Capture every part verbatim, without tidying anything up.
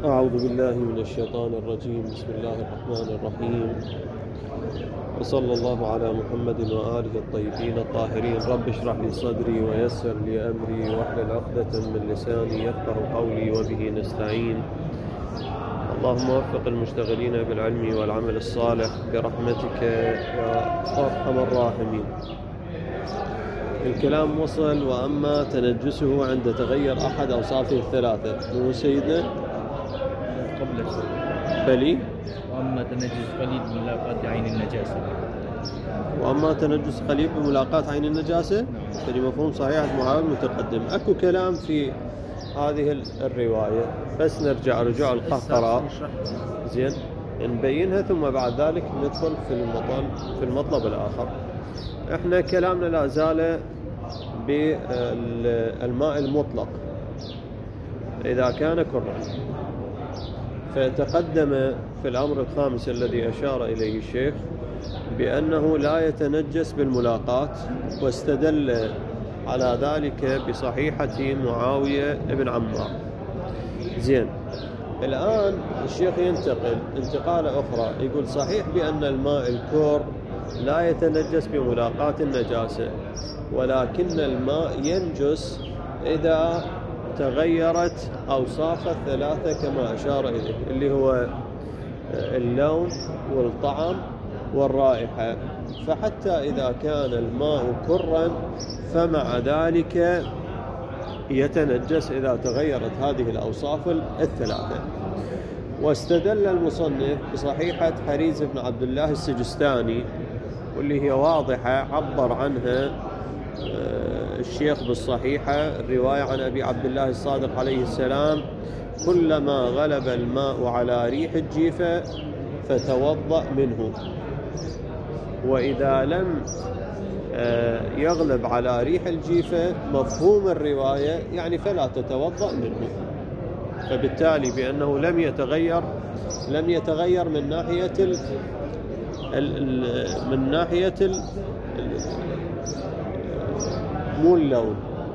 أعوذ بالله من الشيطان الرجيم. بسم الله الرحمن الرحيم، وصلى الله على محمد وآله الطيبين الطاهرين. رب اشرح لي صدري ويسر لي أمري واحلل عقدة من لساني يفقه قولي وبه نستعين. اللهم وفق المشتغلين بالعلم والعمل الصالح برحمتك يا أرحم الراحمين. الكلام وصل. وأما تنجسه عند تغير أحد أوصافه الثلاثة. مو سيدنا قبل بلي وأما تنجس قليل بملاقاة عين النجاسة. وأما تنجس قليل بملاقاة عين النجاسة فلي مفهوم صحيح المحاول متقدم. أكو كلام في هذه الرواية، بس نرجع رجوع القهقراء زين نبينها، ثم بعد ذلك ندخل في المطلب في المطلب الآخر. احنا كلامنا لا زال بالماء المطلق إذا كان كرا. فتقدم في الأمر الخامس الذي أشار إليه الشيخ بأنه لا يتنجس بالملاقاة، واستدل على ذلك بصحيحة معاوية بن عمار. زين، الآن الشيخ ينتقل انتقالة أخرى، يقول صحيح بأن الماء الكور لا يتنجس بملاقاة النجاسة، ولكن الماء ينجس إذا تغيرت أوصافه الثلاثة كما أشار إليه، اللي هو اللون والطعم والرائحة. فحتى إذا كان الماء كرا فمع ذلك يتنجس إذا تغيرت هذه الأوصاف الثلاثة. واستدل المصنف بصحيحة حريز بن عبد الله السجستاني، واللي هي واضحة عبر عنها الشيخ بالصحيحة، الرواية عن أبي عبد الله الصادق عليه السلام: كلما غلب الماء على ريح الجيفة فتوضأ منه، وإذا لم يغلب على ريح الجيفة مفهوم الرواية يعني فلا تتوضأ منه. فبالتالي بأنه لم يتغير لم يتغير من ناحية ال ال من ناحية ال مو اللون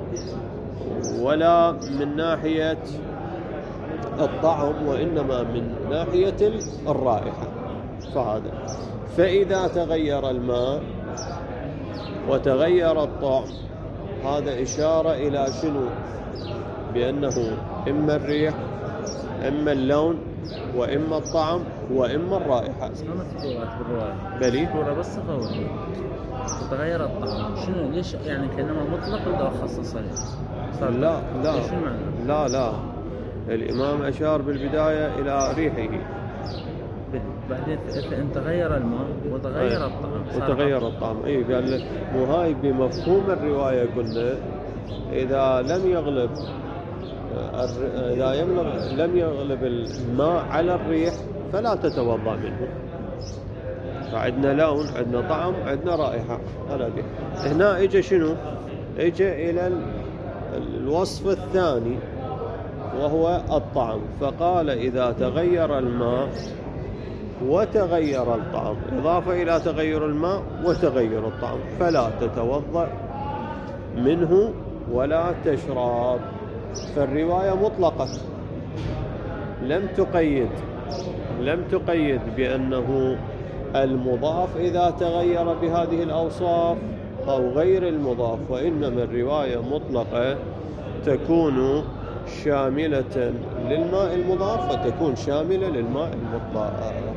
ولا من ناحية الطعم، وإنما من ناحية الرائحة. فهذا فإذا تغير الماء وتغير الطعم، هذا إشارة إلى شنو؟ بأنه إما الريح إما اللون وإما الطعم وإما الرائحة. ما تطورت بالرواية بلي تطور بس تطور تغير الطعم. شنو ليش يعني كلمة مطلق ولا خصص عليه؟ لا لا شنو معنى؟ لا لا الإمام أشار بالبداية إلى ريحه، بعدين فإن تغير الماء وتغير أيه. الطعم وتغير الطعم. أي قال لك مو هاي بمفهوم الرواية. قلنا إذا لم يغلب إذا يملغ لم يغلب الماء على الريح فلا تتوضأ منه. فعندنا لون، عندنا طعم، عندنا رائحة. هذا هنا إجا شنو؟ إجا إلى الوصف الثاني وهو الطعم، فقال إذا تغير الماء وتغير الطعم، إضافة إلى تغير الماء وتغير الطعم، فلا تتوضأ منه ولا تشرب. فالرواية مطلقة، لم تقيد لم تقيد بأنه المضاف إذا تغير بهذه الأوصاف أو غير المضاف، وإنما الرواية مطلقة تكون شاملة للماء المضاف وتكون شاملة للماء المطلق.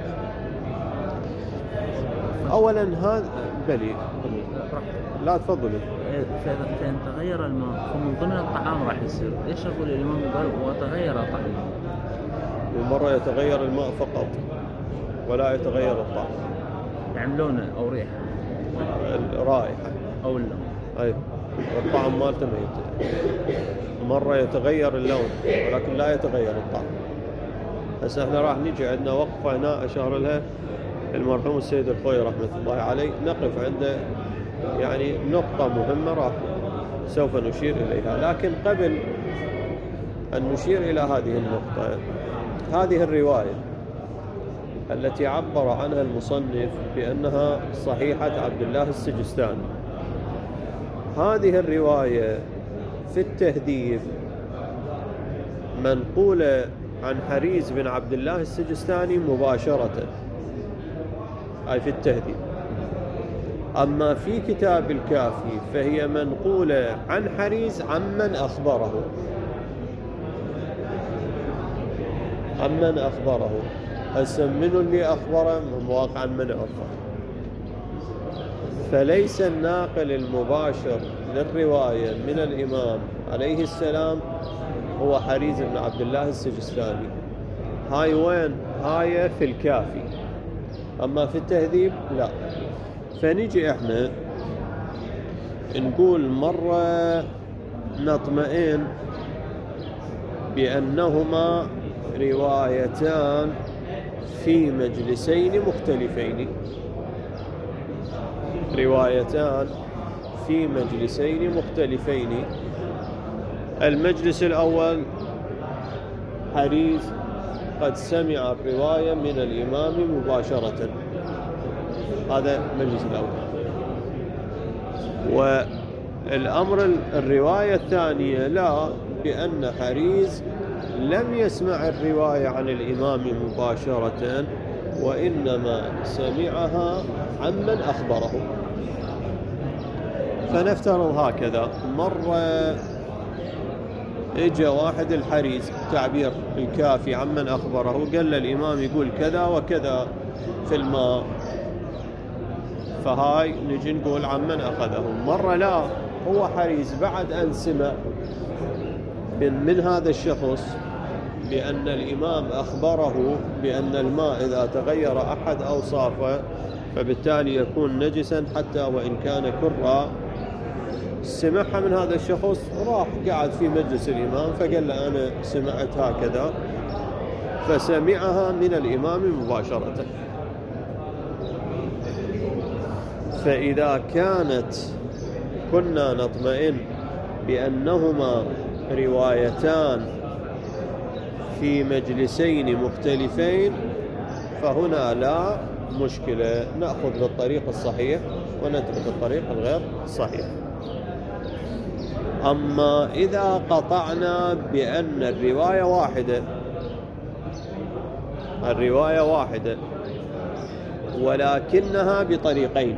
أولا هذا بلي لا تفضلوا. فإن تغير الماء فمن ضمن الطعام راح يصير. ليش أقول الإمام قال وتغير طعمه؟ ومرة يتغير الماء فقط ولا يتغير الطعم، يعني لونه أو ريحه الرائحة أو اللون. أي الطعم مالته ميت. مرة يتغير اللون ولكن لا يتغير الطعم. هسه احنا راح نيجي عندنا وقفة هنا أشار لها المرحوم السيد الخوي رحمة الله عليه، نقف عنده يعني نقطة مهمة راح سوف نشير إليها. لكن قبل أن نشير إلى هذه النقطة، هذه الرواية التي عبر عنها المصنف بأنها صحيحة عبد الله السجستاني، هذه الرواية في التهذيب منقولة عن حريز بن عبد الله السجستاني مباشرة، أي في التهذيب. أما في كتاب الكافي فهي منقولة عن حريز عمن أخبره، عمن أخبره. هسه منو اللي أخبره؟ واقعا من أخبره. فليس الناقل المباشر للرواية من الإمام عليه السلام هو حريز بن عبد الله السجستاني. هاي وين؟ هاي في الكافي، أما في التهذيب لا. فنيجي إحنا نقول مرة نطمئن بأنهما روايتان في مجلسين مختلفين، روايتان في مجلسين مختلفين. المجلس الأول حريز قد سمع الرواية من الإمام مباشرة، هذا المجلس الأول. والأمر الرواية الثانية لا، بأن حريز لم يسمع الرواية عن الإمام مباشرة، وإنما سمعها عمن أخبره. فنفترض هكذا، مرة اجى واحد الحريز تعبير الكافي عمن أخبره، قال للإمام يقول كذا وكذا في الماء، فهاي نجي نقول عمن أخذه. مرة لا، هو حريز بعد أن سمع من, من هذا الشخص بأن الإمام أخبره بأن الماء إذا تغير أحد أوصافه فبالتالي يكون نجسا حتى وإن كان كرا، سمعها من هذا الشخص، راح قاعد في مجلس الإمام فقال له أنا سمعت هكذا، فسمعها من الإمام مباشرة. فإذا كانت كنا نطمئن بأنهما روايتان في مجلسين مختلفين، فهنا لا مشكلة، نأخذ بالطريق الصحيح ونترك الطريق الغير صحيح. أما إذا قطعنا بأن الرواية واحدة، الرواية واحدة ولكنها بطريقين،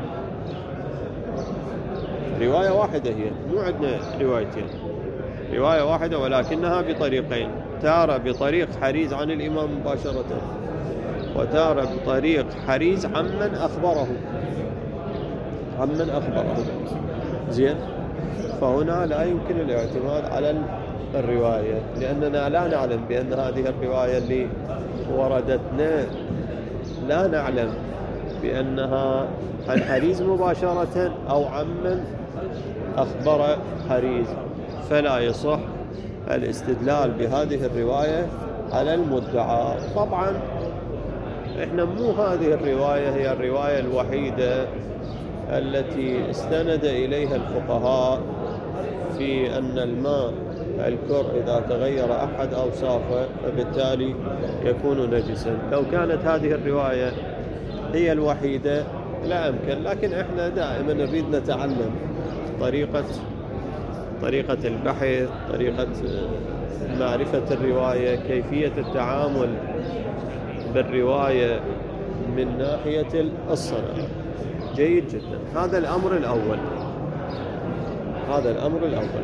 رواية واحدة هي، مو عندنا روايتين، رواية واحدة ولكنها بطريقين، تارة بطريق حريز عن الإمام مباشرة، وتارة بطريق حريز عمن أخبره، عمن أخبره. زين، فهنا لا يمكن الاعتماد على الرواية، لأننا لا نعلم بأن هذه الرواية اللي وردتنا لا نعلم بأنها عن حريز مباشرة أو عمن أخبر حريز، فلا يصح الاستدلال بهذه الرواية على المدعى. طبعا احنا مو هذه الرواية هي الرواية الوحيدة التي استند إليها الفقهاء في أن الماء الكر إذا تغير أحد أوصافه فبالتالي يكون نجسا. لو كانت هذه الرواية هي الوحيدة لا أمكن، لكن احنا دائما نريد نتعلم طريقة طريقة البحث، طريقة معرفة الرواية، كيفية التعامل بالرواية من ناحية الصنعة. جيد جدا، هذا الأمر الأول، هذا الأمر الأول.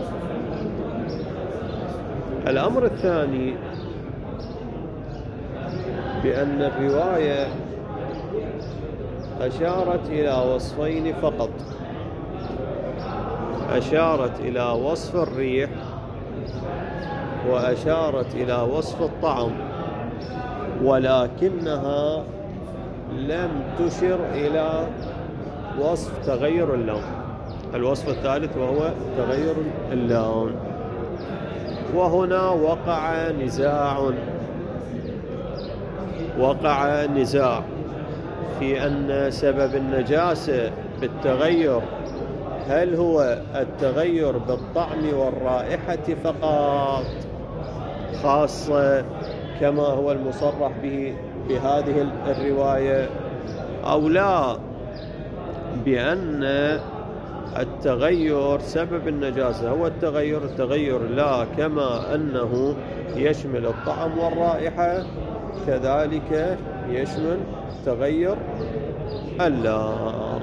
الأمر الثاني بأن الرواية أشارت إلى وصفين فقط، أشارت إلى وصف الريح وأشارت إلى وصف الطعم، ولكنها لم تشر إلى وصف تغير اللون، الوصف الثالث وهو تغير اللون. وهنا وقع نزاع، وقع نزاع في أن سبب النجاسة بالتغير هل هو التغير بالطعم والرائحة فقط خاصة كما هو المصرح به بهذه الرواية، أو لا، بأن التغير سبب النجاسة هو التغير، التغير لا كما أنه يشمل الطعم والرائحة كذلك يشمل تغير اللون.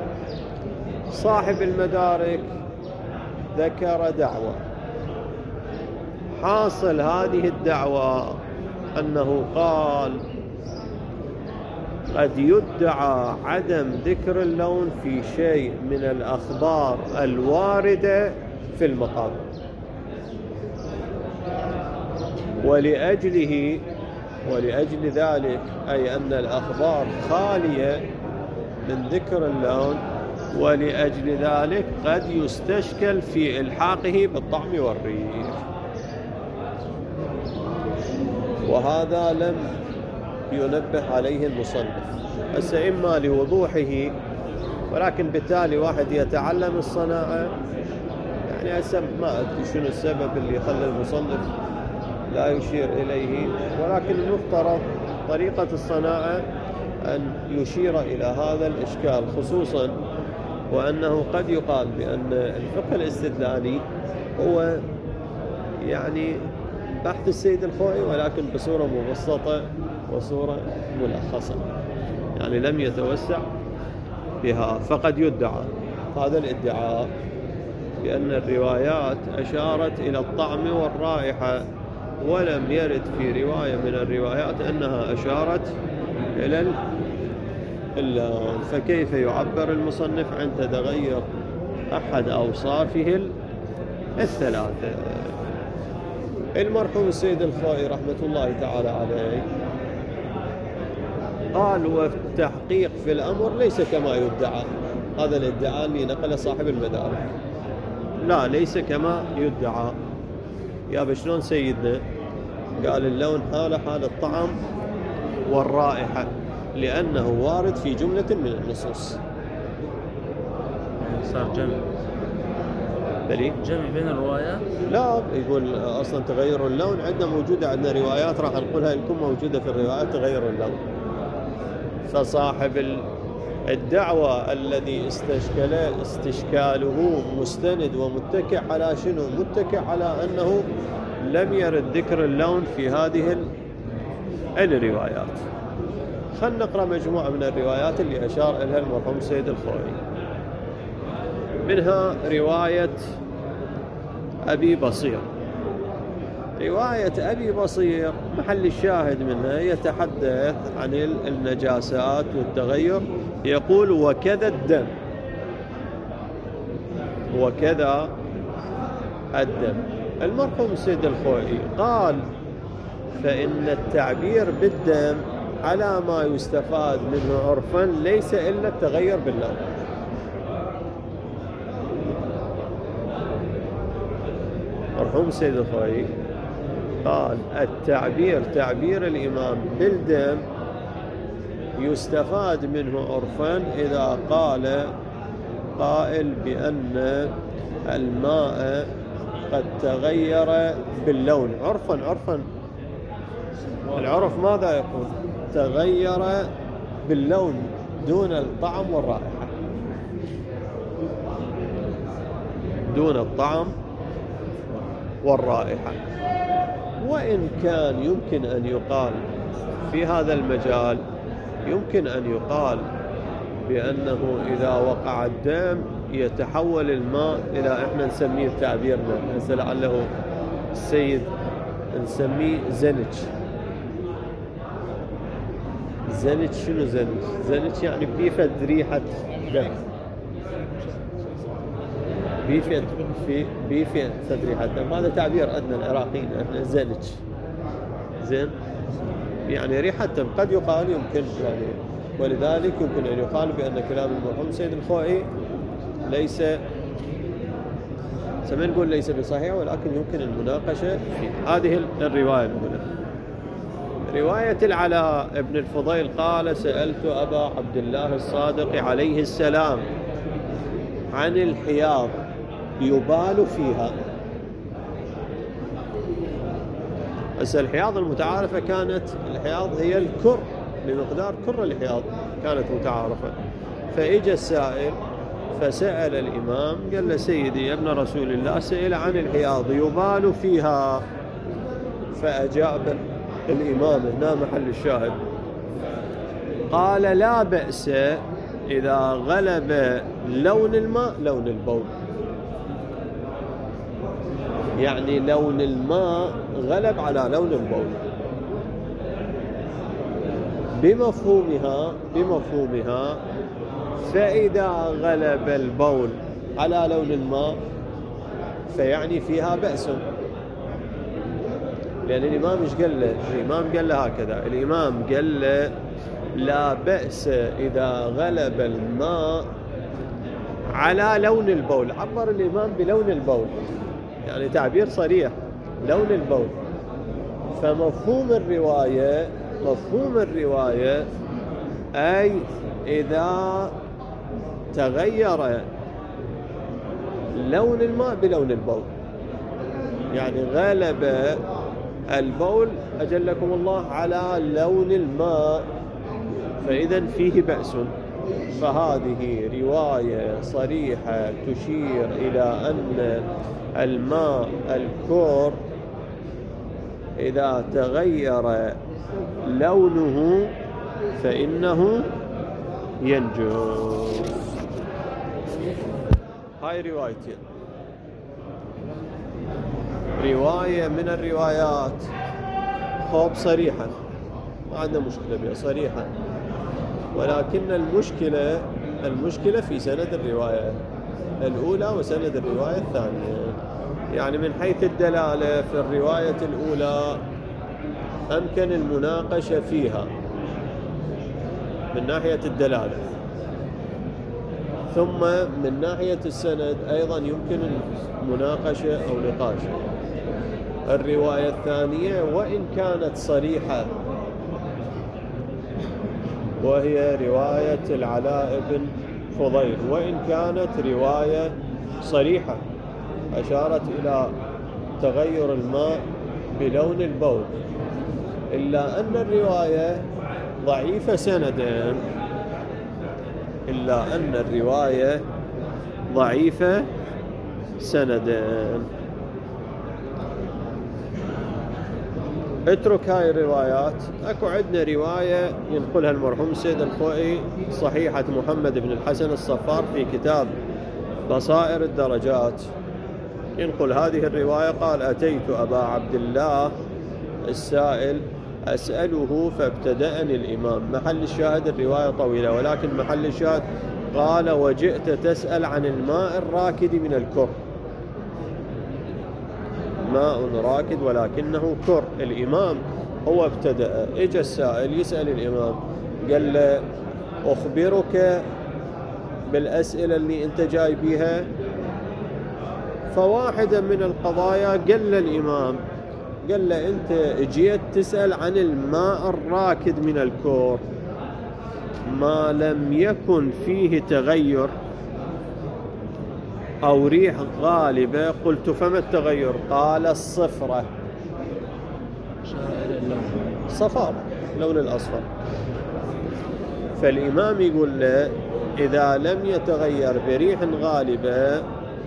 صاحب المدارك ذكر دعوة، حاصل هذه الدعوة أنه قال قد يدعى عدم ذكر اللون في شيء من الأخبار الواردة في المقام، ولأجله ولأجل ذلك أي أن الأخبار خالية من ذكر اللون، ولأجل ذلك قد يستشكل في إلحاقه بالطعم والريح، وهذا لم ينبه عليه المصنف. هسه إما لوضوحه، ولكن بالتالي واحد يتعلم الصناعة، يعني هسه ما أدري شنو السبب اللي خلى المصنف لا يشير إليه، ولكن المفترض طريقة الصناعة أن يشير إلى هذا الإشكال، خصوصا وأنه قد يقال بأن الفقه الاستدلالي هو يعني بحث السيد الخوئي ولكن بصورة مبسطة وصورة ملخصة، يعني لم يتوسع بها. فقد يدعى هذا الادعاء بأن الروايات أشارت إلى الطعم والرائحة، ولم يرد في رواية من الروايات أنها أشارت إلى اللون، فكيف يعبر المصنف عن تغير أحد أوصافه الثلاثة؟ المرحوم السيد الخوئي رحمة الله تعالى عليه قال والتحقيق في الأمر ليس كما يدعى. هذا الادعاء اللي نقل صاحب المدارك، لا ليس كما يدعى. يا بشلون سيدنا قال اللون حال حال الطعم والرائحة لأنه وارد في جملة من النصوص. صار جمع بلي جمع بين الروايات؟ لا، يقول أصلا تغير اللون عندنا موجودة، عندنا روايات راح نقولها لكم موجودة في الروايات تغير اللون. فصاحب الدعوة الذي استشكل استشكاله مستند ومتكئ على شنو؟ متكئ على أنه لم يرد ذكر اللون في هذه الروايات. خلنا نقرأ مجموعة من الروايات اللي أشار إليها المرحوم السيد الخوئي. منها رواية أبي بصير. رواية أبي بصير محل الشاهد منها يتحدث عن النجاسات والتغير، يقول وكذا الدم، وكذا الدم. المرحوم السيد الخوئي قال فإن التعبير بالدم على ما يستفاد منه عرفا ليس إلا التغير باللون. مرحوم السيد الخوئي قال التعبير تعبير الإمام بالدم يستفاد منه عرفا إذا قال قائل بأن الماء قد تغير باللون. عرفا عرفا العرف ماذا يقول؟ تغير باللون دون الطعم والرائحة، دون الطعم والرائحة. وإن كان يمكن أن يقال في هذا المجال، يمكن أن يقال بأنه إذا وقع الدم يتحول الماء إلى إحنا نسميه بتعبيرنا هسه لعله السيد نسميه زنج. زنج شنو زنج؟ زنج يعني بيفد ريحة دم، بيفد في بيفد ريحة دم. هذا تعبير عندنا العراقيين احنا زنج، زين يعني ريحة دم. قد يقال يمكن يعني، ولذلك يمكن أن يقال بأن كلام المرحوم سيد الخوئي ليس سمع نقول ليس بصحيح، ولكن يمكن المناقشة في هذه الرواية الأولى. رواية العلاء ابن الفضيل قال سألت أبا عبد الله الصادق عليه السلام عن الحياض يبال فيها. بس الحياض المتعارفة كانت الحياض هي الكر، بمقدار كر الحياض كانت متعارفة. فإجا السائل فسأل الإمام قال له سيدي يا ابن رسول الله سئل عن الحياض يبال فيها، فأجاب الإمام، هنا محل الشاهد، قال لا بأس إذا غلب لون الماء لون البول، يعني لون الماء غلب على لون البول. بمفهومها بمفهومها فإذا غلب البول على لون الماء فيعني فيها بأس، لأن الإمام إيش قال له؟ الإمام قال له هكذا، الإمام قال له لا بأس إذا غلب الماء على لون البول، عبر الإمام بلون البول، يعني تعبير صريح، لون البول. فمفهوم الرواية مفهوم الرواية أي إذا تغير لون الماء بلون البول، يعني غلب البول أجلكم الله على لون الماء، فإذا فيه بأس. فهذه رواية صريحة تشير إلى أن الماء الكور إذا تغير لونه فإنه ينجس. هاي روايتين، رواية من الروايات خوب صريحا ما عندنا مشكلة بها صريحا، ولكن المشكلة المشكلة في سند الرواية الأولى وسند الرواية الثانية. يعني من حيث الدلالة في الرواية الأولى أمكن المناقشة فيها من ناحية الدلالة، ثم من ناحية السند أيضا يمكن المناقشة أو نقاش. الرواية الثانية وإن كانت صريحة وهي رواية العلاء بن فضيل، وإن كانت رواية صريحة أشارت إلى تغير الماء بلون البول، إلا أن الرواية ضعيفة سندا إلا أن الرواية ضعيفة سندا. اترك هاي الروايات. اكو عندنا رواية ينقلها المرحوم السيد الخوئي صحيحة محمد بن الحسن الصفار في كتاب بصائر الدرجات، ينقل هذه الرواية قال أتيت أبا عبد الله السائل أسأله فابتدأني الإمام. محل الشاهد الرواية طويلة، ولكن محل الشاهد قال وجئت تسأل عن الماء الراكد من الكر، ماء راكد ولكنه كر. الإمام هو ابتدأ، اجى السائل يسأل الإمام قال له أخبرك بالأسئلة اللي أنت جاي بيها، فواحدة من القضايا قال له الإمام قال له أنت جيت تسأل عن الماء الراكد من الكور ما لم يكن فيه تغير أو ريح غالبة. قلت فما التغير؟ قال الصفرة، صفار لون الأصفر. فالإمام يقول له إذا لم يتغير بريح غالبة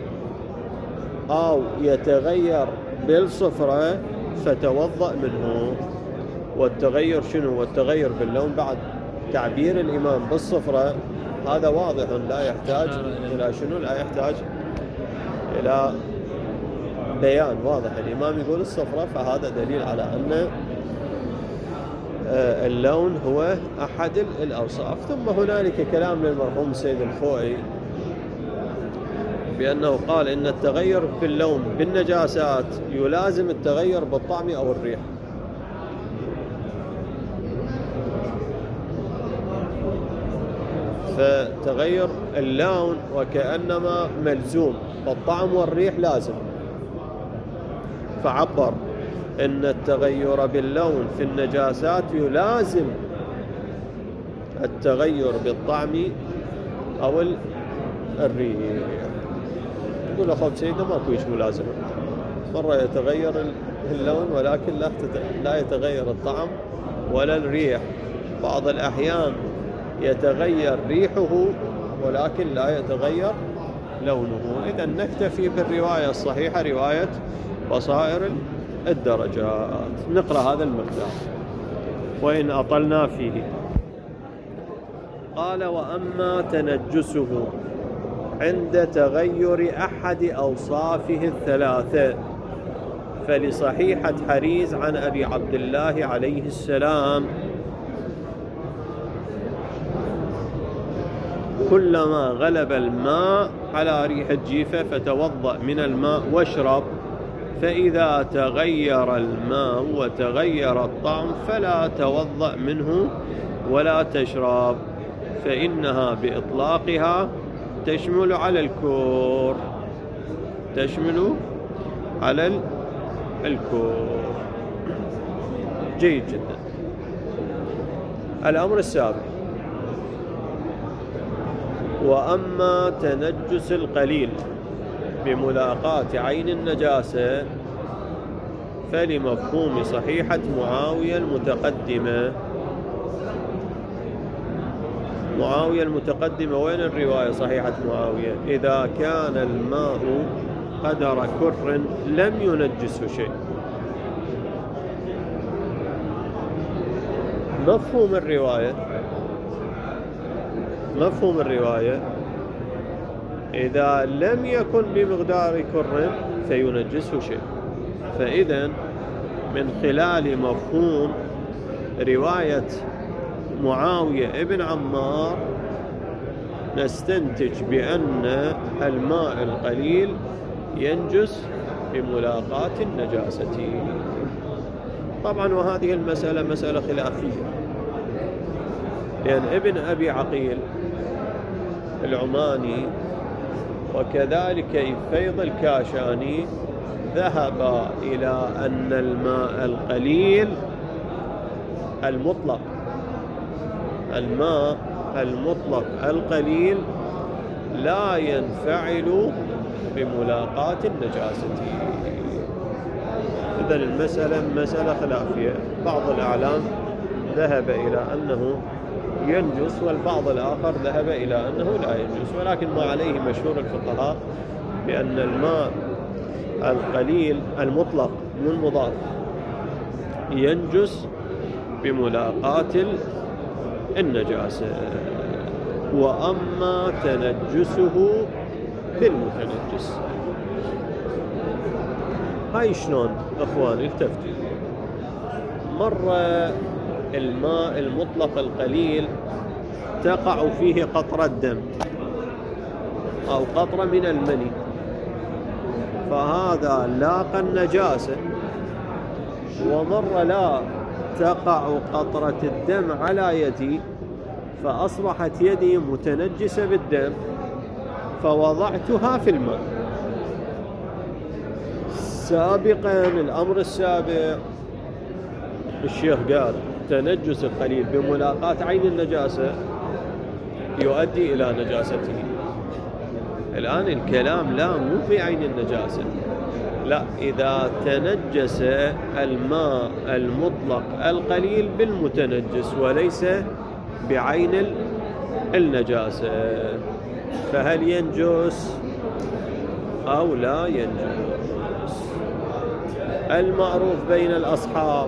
أو يتغير بالصفرة فتوضأ منه. والتغير شنو؟ والتغير باللون بعد تعبير الإمام بالصفرة هذا واضح، لا يحتاج إلى شنو؟ لا يحتاج إلى بيان، واضح. الإمام يقول الصفرة، فهذا دليل على أن اللون هو أحد الأوصاف. ثم هنالك كلام للمرحوم السيد الخوئي بأنه قال إن التغير في اللون بالنجاسات يلازم التغير بالطعم أو الريح. فتغير اللون وكأنما ملزوم، فالطعم والريح لازم. فعبر إن التغير باللون في النجاسات يلازم التغير بالطعم أو الريح. يقول أخوة سيدنا ماكو شيء ملازمة، مرة يتغير اللون ولكن لا يتغير الطعم ولا الريح. بعض الأحيان يتغير ريحه ولكن لا يتغير لونه. إذا نكتفي بالرواية الصحيحة، رواية بصائر الدرجات، نقرأ هذا المقدار وإن أطلنا فيه. قال: وأما تنجسه عند تغير أحد أوصافه الثلاثة فلصحيحة حريز عن أبي عبد الله عليه السلام: كلما غلب الماء على ريح الجيفة فتوضأ من الماء واشرب، فإذا تغير الماء وتغير الطعم فلا توضأ منه ولا تشرب، فإنها بإطلاقها تشمل على الكور، تشمل على الكور. جيد جدا. الأمر السابع: وأما تنجس القليل بملاقاة عين النجاسة فلمفهوم صحيحة معاوية المتقدمة. معاوية المتقدمة وين الرواية صحيحة معاوية؟ إذا كان الماء قدر كر لم ينجسه شيء. مفهوم الرواية مفهوم الرواية إذا لم يكن بمقدار كر فينجسه شيء. فإذا من خلال مفهوم رواية معاوية ابن عمار نستنتج بأن الماء القليل ينجس بملاقاة النجاسة. طبعا وهذه المسألة مسألة خلافية، لأن ابن أبي عقيل العماني وكذلك فيض الكاشاني ذهب إلى أن الماء القليل المطلق الماء المطلق القليل لا ينفعل بملاقاة النجاسة. إذن المسألة مسألة خلافية، بعض الأعلام ذهب إلى أنه ينجس والبعض الآخر ذهب إلى أنه لا ينجس، ولكن ما عليه مشهور الفقهاء بأن الماء القليل المطلق من مضاف ينجس بملاقاة النجاسة. وأما تنجسه بالمتنجس، هاي شلون أخوان؟ التفتوا. مرة الماء المطلق القليل تقع فيه قطرة دم أو قطرة من المني، فهذا لاقى النجاسة. ومرة لا تقع قطرة الدم على يدي فأصبحت يدي متنجسة بالدم فوضعتها في الماء. سابقا الأمر السابع الشيخ قال تنجس القليل بملاقاة عين النجاسة يؤدي إلى نجاسته. الآن الكلام لا مو في عين النجاسة، لا، إذا تنجس الماء المطلق القليل بالمتنجس وليس بعين النجاسة فهل ينجس أو لا ينجس؟ المعروف بين الأصحاب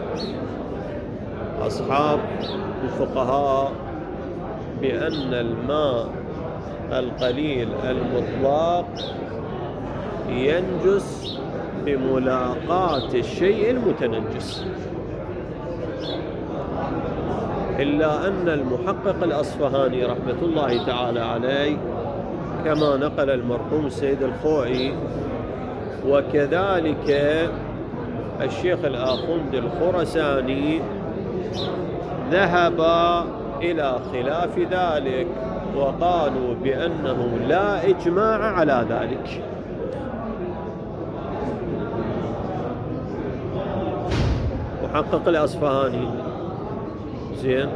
أصحاب الفقهاء بأن الماء القليل المطلق ينجس بملاقاة الشيء المتنجس، إلا أن المحقق الأصفهاني رحمة الله تعالى عليه كما نقل المرحوم السيد الخوئي وكذلك الشيخ الآخوند الخرساني ذهب إلى خلاف ذلك وقالوا بأنه لا إجماع على ذلك. محقق الأصفهاني زين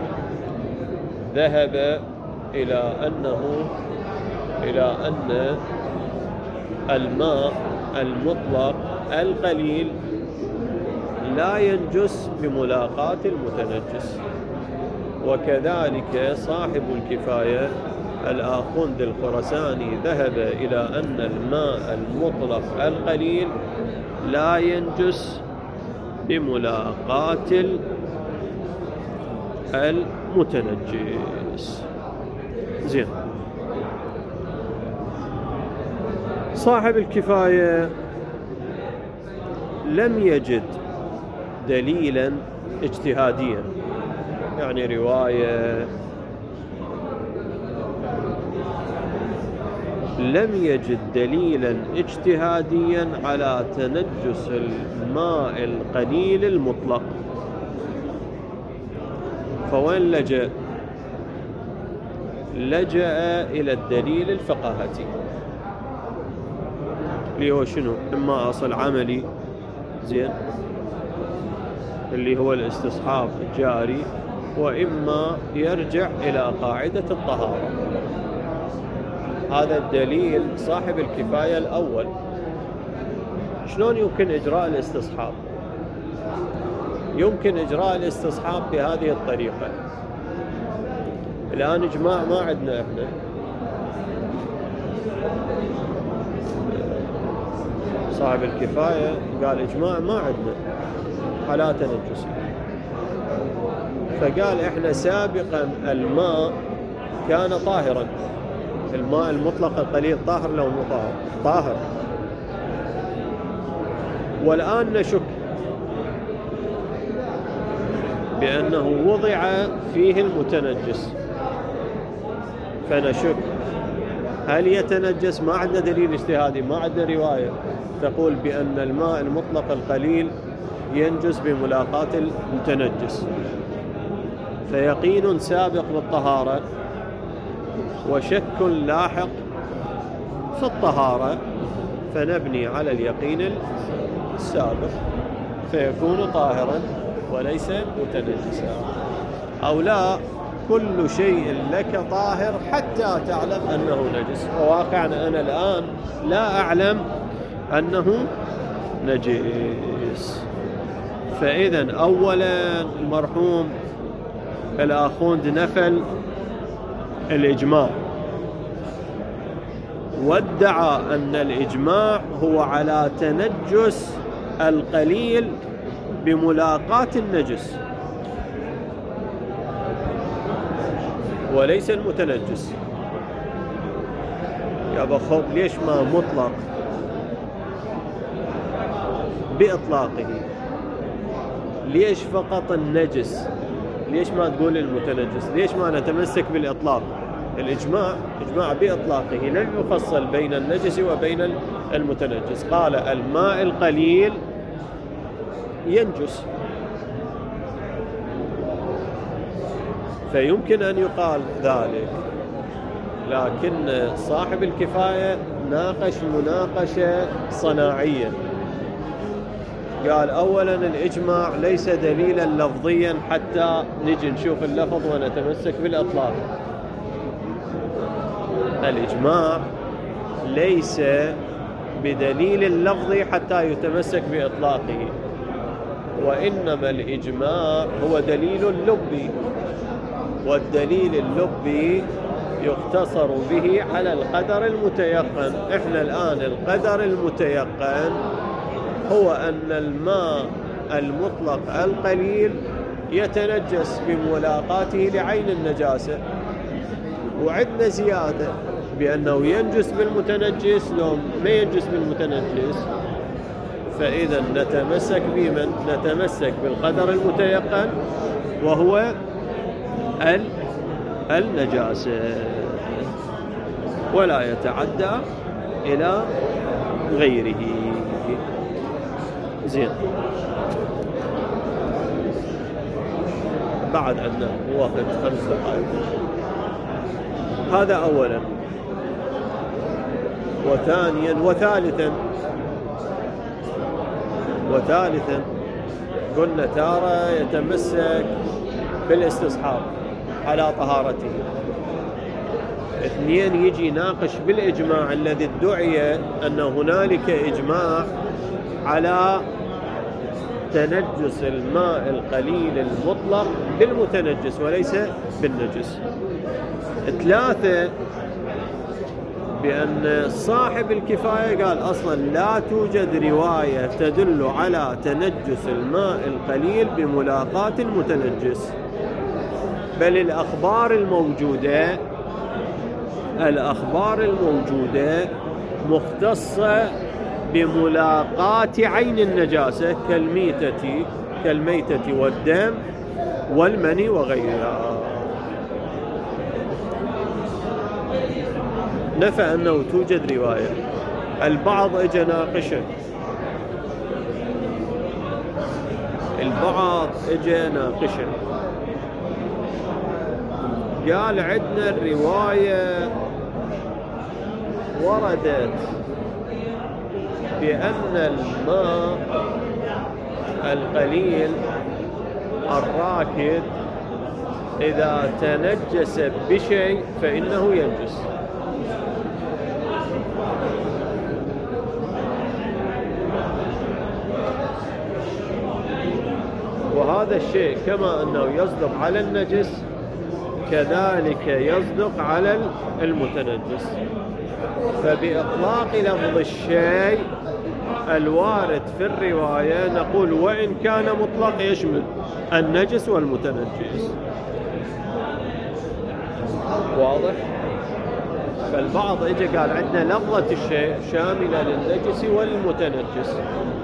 ذهب إلى أنه إلى أن الماء المطلق القليل لا ينجس بملاقاة المتنجس، وكذلك صاحب الكفاية الآخوند الخرساني ذهب إلى أن الماء المطلق القليل لا ينجس بملاقاة المتنجس. زين. صاحب الكفاية لم يجد دليلا اجتهاديا، يعني رواية، لم يجد دليلا اجتهاديا على تنجس الماء القليل المطلق، فوين لجأ؟ لجأ إلى الدليل الفقاهتي اللي هو شنو؟ إما أصل عملي، زين، اللي هو الاستصحاب الجاري، وإما يرجع إلى قاعدة الطهارة. هذا الدليل صاحب الكفاية الأول. شلون يمكن إجراء الاستصحاب؟ يمكن إجراء الاستصحاب بهذه الطريقة. الآن إجماع ما عندنا إحنا، صاحب الكفاية قال إجماع ما عندنا على تنجسه، فقال إحنا سابقا الماء كان طاهرا، الماء المطلق القليل طاهر لو مو طاهر؟ طاهر. والآن نشك بأنه وضع فيه المتنجس، فنشك هل يتنجس؟ ما عندنا دليل اجتهادي، ما عندنا رواية تقول بأن الماء المطلق القليل ينجس بملاقاة المتنجس، فيقين سابق بالطهارة وشك لاحق في الطهارة، فنبني على اليقين السابق فيكون طاهرا وليس متنجسا. أو لا، كل شيء لك طاهر حتى تعلم أنه نجس، وواقعا أنا الآن لا أعلم أنه نجس. فإذا أولا المرحوم الآخوند نفل الإجماع، وادعى أن الإجماع هو على تنجس القليل بملاقاة النجس وليس المتنجس. يا بخب ليش ما مطلق بإطلاقه؟ ليش فقط النجس؟ ليش ما تقول المتنجس؟ ليش ما نتمسك بالإطلاق؟ الإجماع إجماع بإطلاقه، لم يفصل بين النجس وبين المتنجس. قال الماء القليل ينجس، فيمكن أن يقال ذلك، لكن صاحب الكفاية ناقش مناقشة صناعية. قال أولا الإجماع ليس دليلا لفظيا حتى نجي نشوف اللفظ ونتمسك بالإطلاق. الإجماع ليس بدليل لفظي حتى يتمسك بإطلاقه، وإنما الإجماع هو دليل لبي، والدليل اللبي يقتصر به على القدر المتيقن. إحنا الآن القدر المتيقن هو أن الماء المطلق القليل يتنجس بملاقاته لعين النجاسة، وعندنا زيادة بأنه ينجس بالمتنجس لو ما ينجس بالمتنجس. فإذا نتمسك بمن؟ نتمسك بالقدر المتيقن وهو النجاسة، ولا يتعدى إلى غيره. زين، بعد عندنا وقت خمس دقائق. هذا أولا. وثانيا وثالثا وثالثا قلنا تارة يتمسك بالاستصحاب على طهارته، اثنين يجي يناقش بالإجماع الذي ادعي أن هنالك إجماع على تنجس الماء القليل المطلق بالمتنجس وليس بالنجس. ثلاثة، بأن صاحب الكفاية قال أصلا لا توجد رواية تدل على تنجس الماء القليل بملاقاة المتنجس، بل الأخبار الموجودة الأخبار الموجودة مختصة بملاقاة عين النجاسة كالميتة كالميتة والدم والمني وغيرها. نفى أنه توجد رواية. البعض اجى ناقشه البعض اجى ناقشه قال عندنا الرواية وردت بأن الماء القليل الراكد إذا تنجس بشيء فإنه ينجس. وهذا الشيء كما أنه يصدق على النجس كذلك يصدق على المتنجس. فبإطلاق لفظ الشيء الوارد في الرواية نقول وإن كان مطلق يشمل النجس والمتنجس. واضح؟ فالبعض اجى قال عندنا لفظة الشيء شاملة للنجس والمتنجس،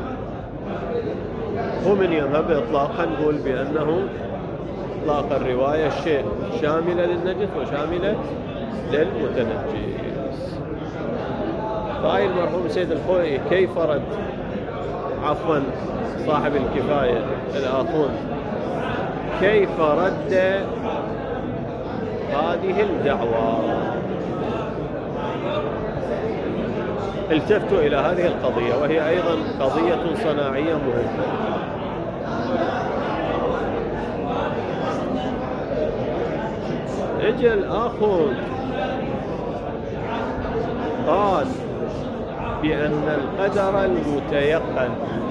ومن يذهب إطلاقا نقول بأنه إطلاق الرواية الشيء شاملة للنجس وشاملة للمتنجس. رأي المرحوم سيد الخوئي كيف رد عفوا صاحب الكفاية الآخون كيف رد هذه الدعوة؟ التفتوا إلى هذه القضية وهي أيضا قضية صناعية مهمة. اجى الآخون قال بأن القدر المتيقن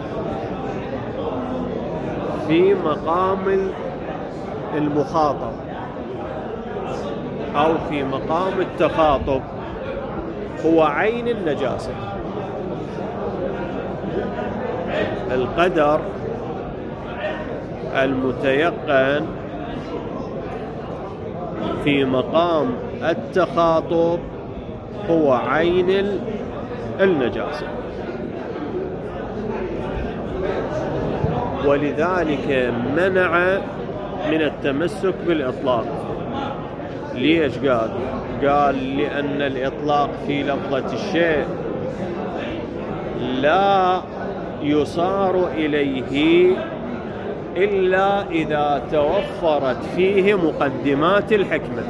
في مقام المخاطب أو في مقام التخاطب هو عين النجاسة. القدر المتيقن في مقام التخاطب هو عين النجاسة، ولذلك منع من التمسك بالإطلاق. ليش قال؟ قال لأن الإطلاق في لفظة الشيء لا يصار إليه إلا إذا توفرت فيه مقدمات الحكمة.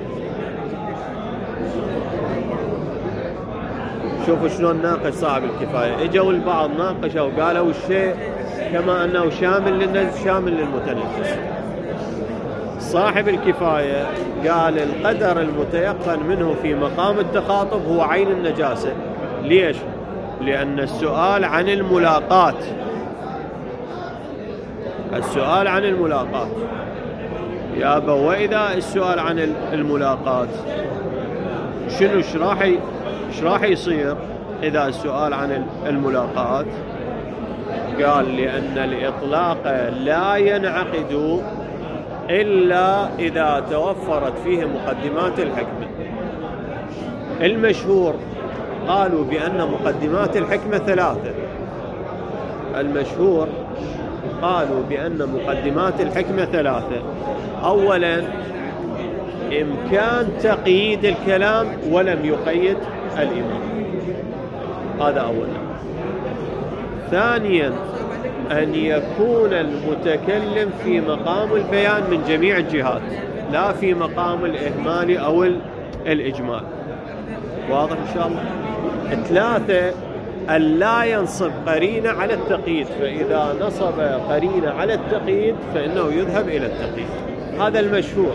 شوفوا شلون ناقش صاحب الكفاية. اجوا البعض ناقشوا وقالوا الشيء كما أنه شامل للنجس شامل للمتنجس. صاحب الكفاية قال القدر المتيقن منه في مقام التخاطب هو عين النجاسة. ليش؟ لأن السؤال عن الملاقات السؤال عن الملاقات يابا، وإذا السؤال عن الملاقات شنو ايش راح ايش راح يصير إذا السؤال عن الملاقات؟ قال لأن الإطلاق لا ينعقد إلا إذا توفرت فيه مقدمات الحكمة. المشهور قالوا بأن مقدمات الحكمة ثلاثة. المشهور قالوا بأن مقدمات الحكمة ثلاثة. أولا إمكان تقييد الكلام ولم يقيد الإمام، هذا أولا. ثانيا أن يكون المتكلم في مقام البيان من جميع الجهات لا في مقام الإهمال أو الإجمال. واضح إن شاء الله؟ ثلاثة أن لا ينصب قرينة على التقييد، فإذا نصب قرينة على التقييد فإنه يذهب إلى التقييد. هذا المشهور.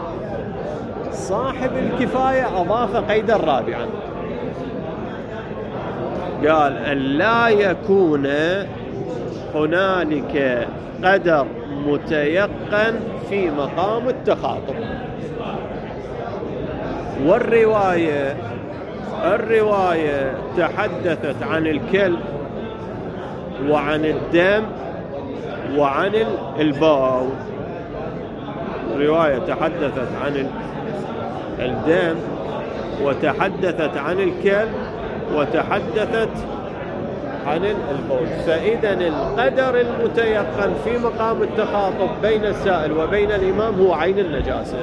صاحب الكفاية أضاف قيدا رابعا، قال أن لا يكون هنالك قدر متيقن في مقام التخاطب. والرواية الرواية تحدثت عن الكلب وعن الدم وعن البول. رواية تحدثت عن الدم وتحدثت عن الكلب وتحدثت عن البول. فإذا القدر المتيقن في مقام التخاطب بين السائل وبين الإمام هو عين النجاسة.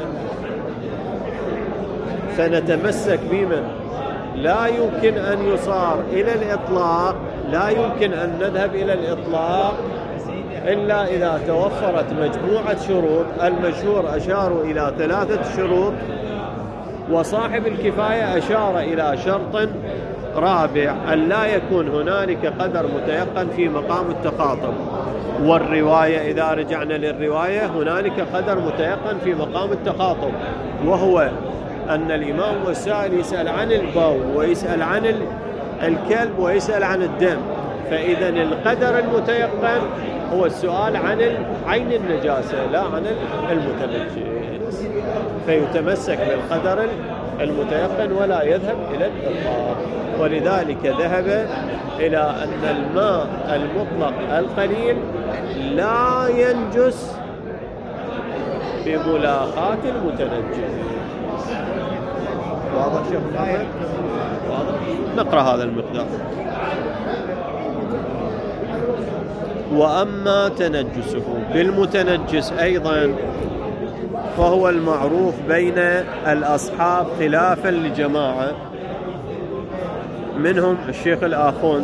فنتمسك بمن لا يمكن أن يصار إلى الإطلاق، لا يمكن أن نذهب إلى الإطلاق إلا إذا توفرت مجموعة شروط. المشهور أشاروا إلى ثلاثة شروط، وصاحب الكفاية أشار إلى شرط رابع، أن لا يكون هنالك قدر متيقن في مقام التخاطب. والرواية إذا رجعنا للرواية هنالك قدر متيقن في مقام التخاطب، وهو أن الإمام والسائل يسأل عن البول ويسأل عن الكلب ويسأل عن الدم. فإذا القدر المتيقن هو السؤال عن عين النجاسة لا عن المتنجس، فيتمسك بالقدر المتيقن ولا يذهب إلى الإطلاق. ولذلك ذهب إلى أن الماء المطلق القليل لا ينجس بملاقاة المتنجس. واضح شيخ محمد؟ واضح؟ نقرأ هذا المقدار. وأما تنجسه بالمتنجس أيضا فهو المعروف بين الأصحاب خلافا لجماعة منهم الشيخ الآخوند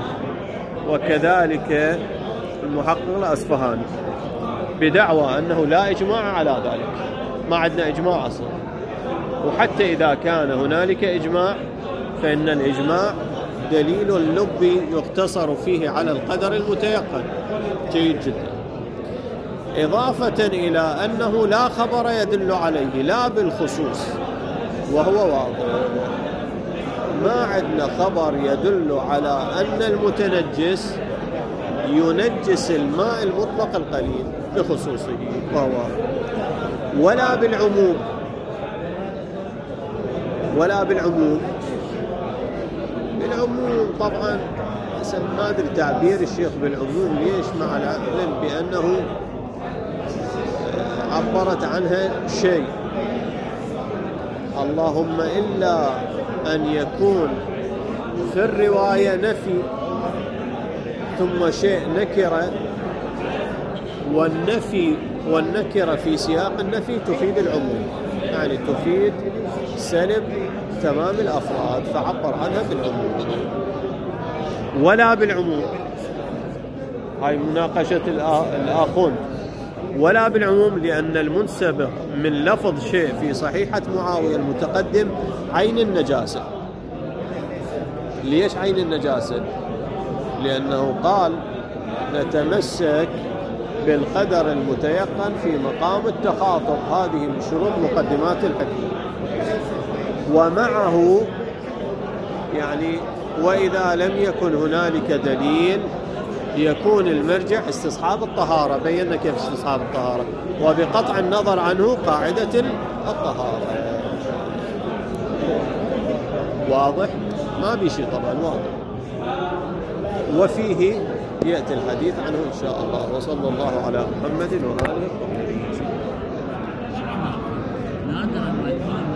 وكذلك المحقق الأصفهاني، بدعوى أنه لا إجماع على ذلك، ما عندنا إجماع أصلا. وحتى إذا كان هنالك إجماع فإن الإجماع دليل لبي يقتصر فيه على القدر المتيقن. جيد جدا. إضافة إلى أنه لا خبر يدل عليه لا بالخصوص، وهو واضح. ما عندنا خبر يدل على أن المتنجس ينجس الماء المطلق القليل بخصوصه، وهو ولا بالعموم ولا بالعموم بالعموم طبعا ما أدري تعبير الشيخ بالعموم ليش، مع العلم بأنه عبرت عنها شيء، اللهم إلا أن يكون في الرواية نفي ثم شيء نكرة، والنفي والنكرة في سياق النفي تفيد العموم، يعني تفيد سلب تمام الأفراد، فعبر عنها بالعموم. ولا بالعموم، هاي مناقشة الآخوند. ولا بالعموم لأن المنسبق من لفظ شيء في صحيحة معاوية المتقدم عين النجاسة. ليش عين النجاسة؟ لأنه قال نتمسك بالقدر المتيقن في مقام التخاطب، هذه من شروط مقدمات الحكم. ومعه يعني وإذا لم يكن هنالك دليل يكون المرجع استصحاب الطهارة. بينا كيف استصحاب الطهارة، وبقطع النظر عنه قاعدة الطهارة. واضح؟ ما بيشي طبعا واضح. وفيه يأتي الحديث عنه إن شاء الله. وصلى الله على محمد وآله وصحبه.